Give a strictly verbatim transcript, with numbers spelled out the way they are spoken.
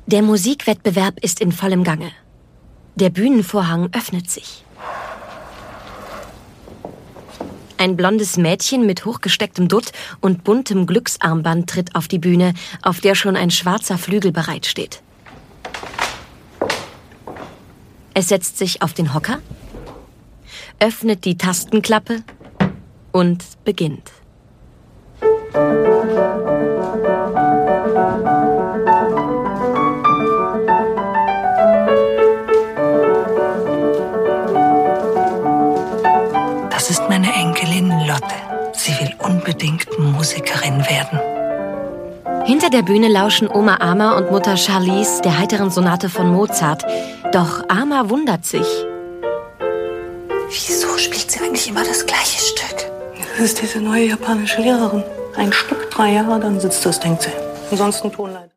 Der Musikwettbewerb ist in vollem Gange. Der Bühnenvorhang öffnet sich. Ein blondes Mädchen mit hochgestecktem Dutt und buntem Glücksarmband tritt auf die Bühne, auf der schon ein schwarzer Flügel bereitsteht. Es setzt sich auf den Hocker, öffnet die Tastenklappe und beginnt. Das ist meine Enkelin Lotte. Sie will unbedingt Musikerin werden. Hinter der Bühne lauschen Oma Ama und Mutter Charlize der heiteren Sonate von Mozart. Doch Ama wundert sich. Wieso spielt sie eigentlich immer das gleiche Stück? Das ist diese neue japanische Lehrerin. Ein Stück, drei Jahre, dann sitzt das, denkt sie. Ansonsten Tonleiter.